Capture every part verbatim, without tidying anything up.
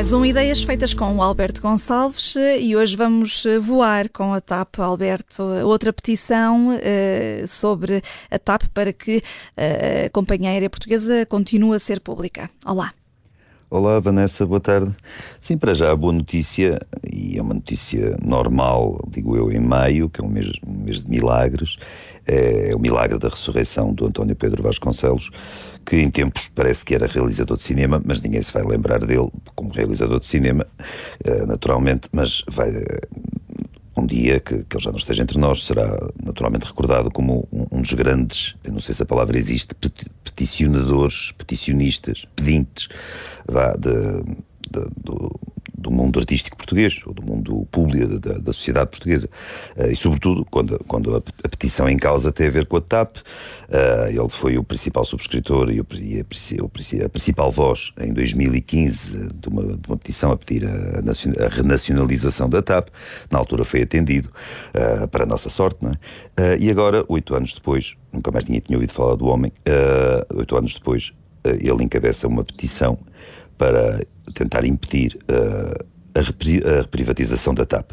Mais um Ideias Feitas com o Alberto Gonçalves e hoje vamos voar com a TAP. Alberto, outra petição uh, sobre a TAP para que a companhia aérea portuguesa continue a ser pública. Olá. Olá, Vanessa, boa tarde. Sim, para já a boa notícia, e é uma notícia normal, digo eu, em maio, que é um mês, um mês de milagres, é o milagre da ressurreição do António Pedro Vasconcelos, que em tempos parece que era realizador de cinema, mas ninguém se vai lembrar dele como realizador de cinema, naturalmente, mas vai... Um dia que, que ele já não esteja entre nós, será naturalmente recordado como um, um dos grandes, eu não sei se a palavra existe, peticionadores, peticionistas, pedintes vá, de, de, do, do mundo artístico português, ou do mundo público da, da sociedade portuguesa. Uh, e sobretudo, quando, quando a, a petição em causa tem a ver com a TAP, uh, ele foi o principal subscritor e, o, e a, a principal voz em dois mil e quinze de uma, de uma petição a pedir a, a, a renacionalização da TAP. Na altura foi atendido, uh, para a nossa sorte, não é? Uh, e agora, oito anos depois, nunca mais tinha, tinha ouvido falar do homem, uh, oito anos depois, uh, ele encabeça uma petição para tentar impedir uh, a, repri- a reprivatização da TAP.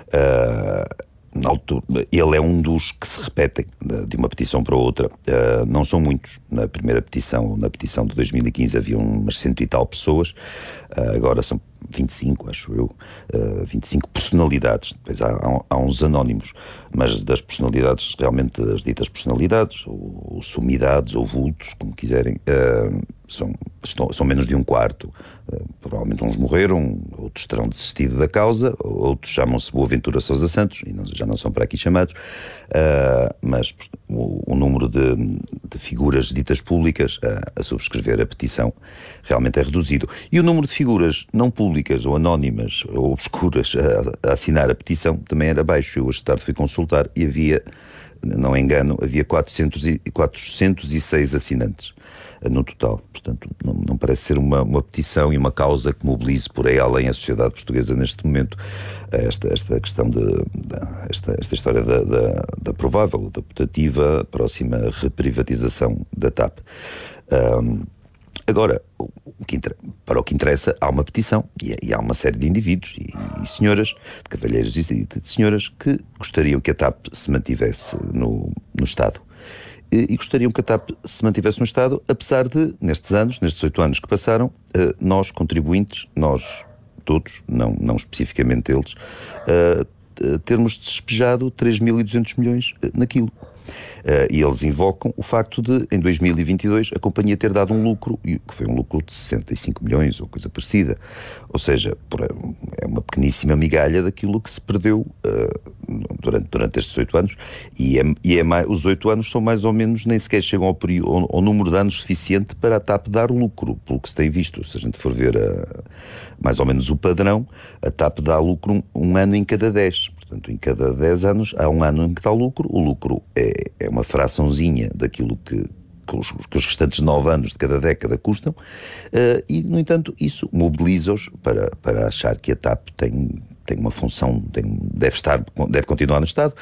Uh, na altura, ele é um dos que se repetem de, de uma petição para outra. Uh, não são muitos. Na primeira petição, na petição de dois mil e quinze, havia umas cento e tal pessoas. Uh, agora são vinte e cinco, acho eu. Uh, vinte e cinco personalidades. Depois há, há, há uns anónimos, mas das personalidades, realmente das ditas personalidades, ou, ou sumidades, ou vultos, como quiserem, uh, São, estão, são menos de um quarto. Uh, provavelmente uns morreram, outros terão desistido da causa, outros chamam-se Boaventura Sousa Santos e não, já não são para aqui chamados, uh, mas o, o número de, de figuras ditas públicas a, a subscrever a petição realmente é reduzido. E o número de figuras não públicas ou anónimas ou obscuras a, a assinar a petição também era baixo. Eu hoje de tarde fui consultar e havia, não engano, havia quatrocentos e seis assinantes no total. Portanto, não, não parece ser uma, uma petição e uma causa que mobilize por aí além a sociedade portuguesa neste momento. Esta, esta questão de, de esta, esta história da, da, da provável, da putativa próxima reprivatização da TAP. Um, agora, o que, para o que interessa, há uma petição e, e há uma série de indivíduos e, e senhoras, de cavalheiros e de, de senhoras que gostariam que a TAP se mantivesse no, no Estado. E gostariam que a TAP se mantivesse no Estado, apesar de, nestes anos, nestes oito anos que passaram, nós, contribuintes, nós todos, não, não especificamente eles, termos despejado três mil e duzentos milhões naquilo. Uh, e eles invocam o facto de, em dois mil e vinte e dois, a companhia ter dado um lucro, que foi um lucro de sessenta e cinco milhões, ou coisa parecida. Ou seja, é uma pequeníssima migalha daquilo que se perdeu uh, durante, durante estes oito anos. E, é, e é mais, os oito anos são mais ou menos, nem sequer chegam ao, período, ao, ao número de anos suficiente para a TAP dar lucro, pelo que se tem visto. Se a gente for ver a, mais ou menos o padrão, a TAP dá lucro um, um ano em cada dez. Portanto, em cada dez anos há um ano em que dá lucro. O lucro é, é uma fraçãozinha daquilo que, que, os, que os restantes nove anos de cada década custam, uh, e, no entanto, isso mobiliza-os para, para achar que a TAP tem, tem uma função, tem, deve estar, deve continuar no Estado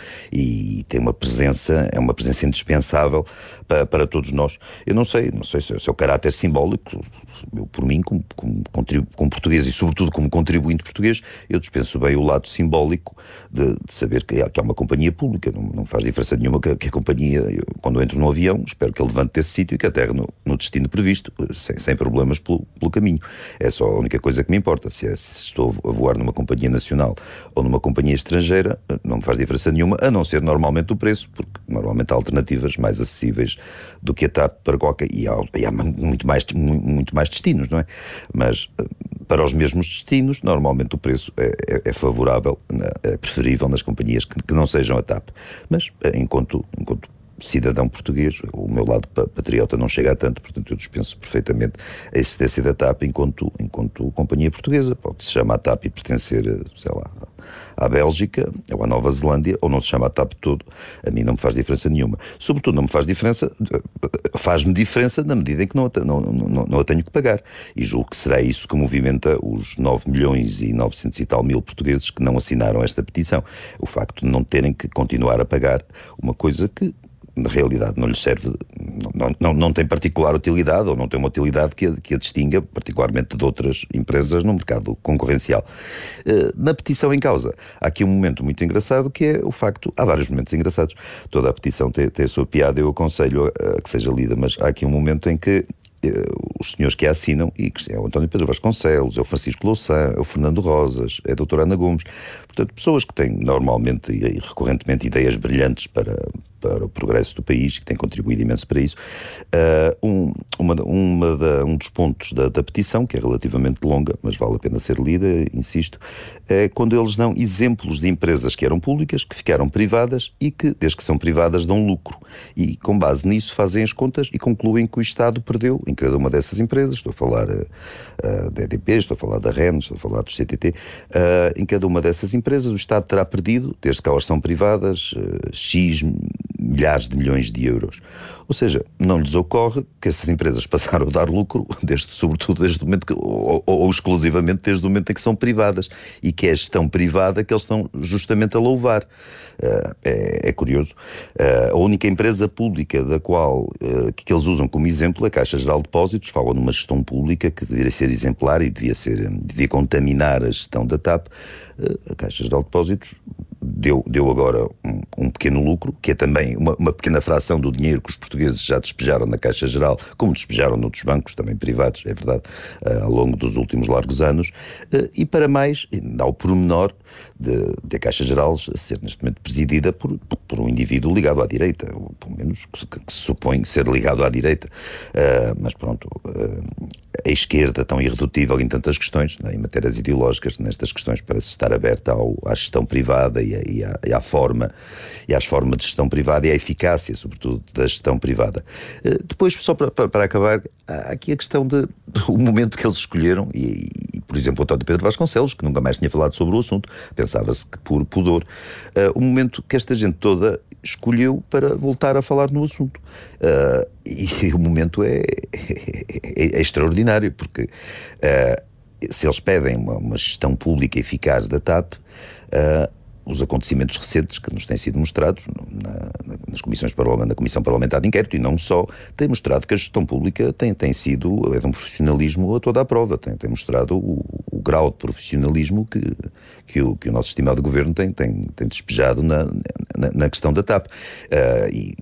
e tem uma presença, é uma presença indispensável para, para todos nós. Eu não sei, não sei se é o seu caráter simbólico. Eu, por mim, como, como, como português e sobretudo como contribuinte português, eu dispenso bem o lado simbólico de, de saber que há, que há uma companhia pública. Não, não faz diferença nenhuma que, que a companhia, eu, quando eu entro no avião, espero que ele levante desse sítio e que aterre no, no destino previsto, sem, sem problemas pelo, pelo caminho. É só a única coisa que me importa. Se, é, se estou a voar numa companhia nacional ou numa companhia estrangeira, não me faz diferença nenhuma, a não ser normalmente o preço, porque normalmente há alternativas mais acessíveis do que a TAP para qualquer... E há, e há muito, mais, muito mais destinos, não é? Mas para os mesmos destinos, normalmente o preço é, é, é favorável, é preferível nas companhias que, que não sejam a TAP. Mas enquanto, enquanto cidadão português, o meu lado patriota não chega a tanto, portanto eu dispenso perfeitamente a existência da TAP enquanto, enquanto companhia portuguesa. Pode se chamar TAP e pertencer, sei lá, à Bélgica ou à Nova Zelândia, ou não se chama TAP todo, a mim não me faz diferença nenhuma. Sobretudo não me faz diferença, faz-me diferença na medida em que não a, não, não, não a tenho que pagar. E julgo que será isso que movimenta os nove milhões e novecentos e tal mil portugueses que não assinaram esta petição. O facto de não terem que continuar a pagar uma coisa que na realidade não lhes serve, não, não, não tem particular utilidade, ou não tem uma utilidade que a, que a distinga particularmente de outras empresas no mercado concorrencial. Na petição em causa, há aqui um momento muito engraçado, que é o facto, há vários momentos engraçados, toda a petição tem, tem a sua piada, eu aconselho a, a que seja lida, mas há aqui um momento em que os senhores que a assinam, e que é o António Pedro Vasconcelos, é o Francisco Louçã, é o Fernando Rosas, é a doutora Ana Gomes, portanto, pessoas que têm normalmente e recorrentemente ideias brilhantes para, para o progresso do país, que têm contribuído imenso para isso. Uh, um, uma, uma da, um dos pontos da, da petição, que é relativamente longa, mas vale a pena ser lida, insisto, é quando eles dão exemplos de empresas que eram públicas, que ficaram privadas e que, desde que são privadas, dão lucro. E, com base nisso, fazem as contas e concluem que o Estado perdeu em cada uma dessas empresas. Estou a falar uh, da E D P, estou a falar da R E N, estou a falar do C T T. Uh, em cada uma dessas empresas, o Estado terá perdido, desde que elas são privadas, uh, X milhares de milhões de euros. Ou seja, não lhes ocorre que essas empresas passaram a dar lucro, desde, sobretudo desde o momento que, ou, ou, ou exclusivamente desde o momento em que são privadas, e que é a gestão privada que eles estão justamente a louvar. Uh, é, é curioso. Uh, a única empresa pública da qual uh, que, que eles usam como exemplo é a Caixa Geral de Depósitos. Falam numa gestão pública que deveria ser exemplar e devia, ser, devia contaminar a gestão da TAP. Uh, a Caixa Geral de Depósitos deu, deu agora um, um pequeno lucro, que é também uma, uma pequena fração do dinheiro que os portugueses já despejaram na Caixa Geral, como despejaram noutros bancos, também privados, é verdade, uh, ao longo dos últimos largos anos. Uh, e para mais, dá o pormenor de, de a Caixa Geral ser neste momento presidida por, por um indivíduo ligado à direita, ou pelo menos que, que se supõe ser ligado à direita. Uh, mas pronto, uh, a esquerda, tão irredutível em tantas questões, né, em matérias ideológicas, nestas questões parece estar aberta ao, à gestão privada e, a, e, a, e à forma, e às formas de gestão privada e à eficácia, sobretudo, da gestão privada. Uh, depois, só para, para, para acabar, há aqui a questão de, de o momento que eles escolheram, e, e por exemplo, o António Pedro Vasconcelos, que nunca mais tinha falado sobre o assunto, pensava-se que por pudor, uh, o momento que esta gente toda escolheu para voltar a falar no assunto. Uh, e, e o momento é, é, é extraordinário, porque uh, se eles pedem uma, uma gestão pública eficaz da TAP, uh, os acontecimentos recentes que nos têm sido mostrados na, nas comissões parlamentares, na Comissão Parlamentar de Inquérito, e não só, têm mostrado que a gestão pública tem, tem sido, é de um profissionalismo a toda a prova, tem, tem mostrado o, o grau de profissionalismo que, que, o, que o nosso estimado governo tem, tem, tem despejado na, na, na questão da TAP. Uh, e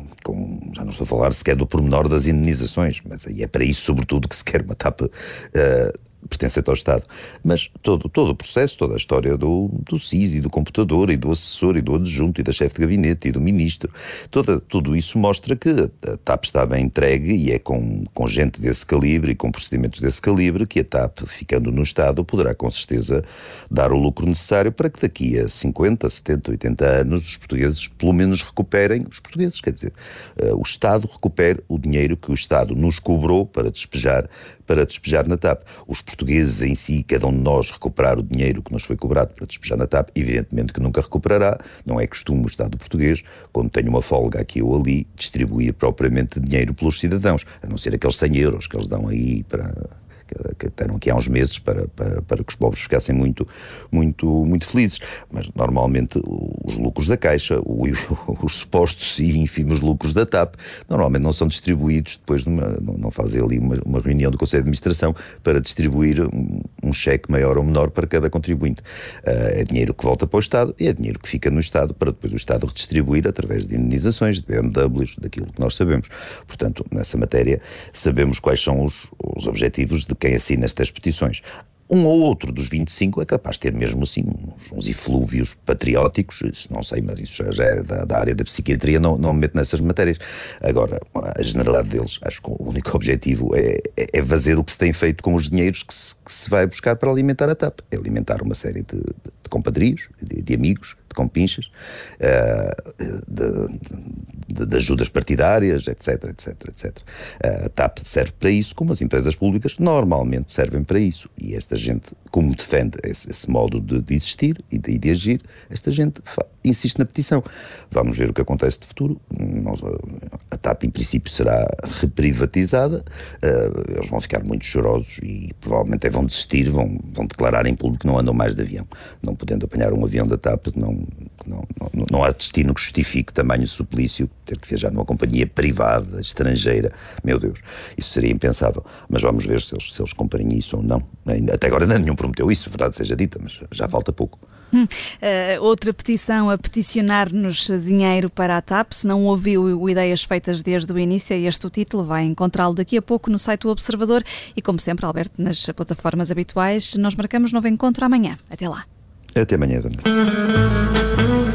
com, já não estou a falar sequer do pormenor das indenizações, mas aí é para isso, sobretudo, que se quer uma TAP uh, pertencente ao Estado. Mas todo, todo o processo, toda a história do, do S I S e do computador e do assessor e do adjunto e da chefe de gabinete e do ministro, toda, tudo isso mostra que a TAP está bem entregue, e é com, com gente desse calibre e com procedimentos desse calibre que a TAP, ficando no Estado, poderá com certeza dar o lucro necessário para que daqui a cinquenta, setenta, oitenta anos os portugueses pelo menos recuperem, os portugueses, quer dizer, uh, o Estado recupere o dinheiro que o Estado nos cobrou para despejar, para despejar na TAP. Os portugueses em si, cada um de nós, recuperar o dinheiro que nos foi cobrado para despejar na TAP, evidentemente que nunca recuperará. Não é costume o Estado português, quando tem uma folga aqui ou ali, distribuir propriamente dinheiro pelos cidadãos, a não ser aqueles cem euros que eles dão aí para... que deram aqui há uns meses para, para, para que os pobres ficassem muito, muito, muito felizes. Mas normalmente os lucros da Caixa, o, os supostos e ínfimos lucros da TAP, normalmente não são distribuídos depois, numa, não, não fazem ali uma, uma reunião do Conselho de Administração para distribuir um, um cheque maior ou menor para cada contribuinte. Uh, é dinheiro que volta para o Estado e é dinheiro que fica no Estado para depois o Estado redistribuir através de indenizações, de B M Ws, daquilo que nós sabemos. Portanto, nessa matéria, sabemos quais são os, os objetivos de quem assina estas petições. Um ou outro dos vinte e cinco é capaz de ter mesmo assim uns, uns eflúvios patrióticos, isso não sei, mas isso já, já é da, da área da psiquiatria, não, não me meto nessas matérias. Agora, a generalidade deles, acho que o único objetivo é, é, é fazer o que se tem feito com os dinheiros que se, que se vai buscar para alimentar a TAP, é alimentar uma série de, de, de compadrios, de, de amigos, de compinchas, uh, de, de, de ajudas partidárias, etc, etc, etcétera. A TAP serve para isso, como as empresas públicas normalmente servem para isso, e esta gente, como defende esse, esse modo de, de existir e de, de agir, esta gente fa, insiste na petição. Vamos ver o que acontece de futuro. A TAP, em princípio, será reprivatizada, uh, eles vão ficar muito chorosos e provavelmente vão desistir, vão, vão declarar em público que não andam mais de avião. Não podendo apanhar um avião da TAP, não, não, não, não há destino que justifique tamanho suplício, ter que viajar numa companhia privada, estrangeira. Meu Deus, isso seria impensável. Mas vamos ver se eles, se eles cumprem isso ou não. Até agora nenhum prometeu isso, verdade seja dita, mas já falta pouco. Hum, uh, outra petição a peticionar-nos dinheiro para a TAP. Se não ouviu o Ideias Feitas desde o início, é este o título, vai encontrá-lo daqui a pouco no site do Observador e, como sempre, Alberto, nas plataformas habituais. Nós marcamos novo encontro amanhã. Até lá. Até amanhã, Vanessa.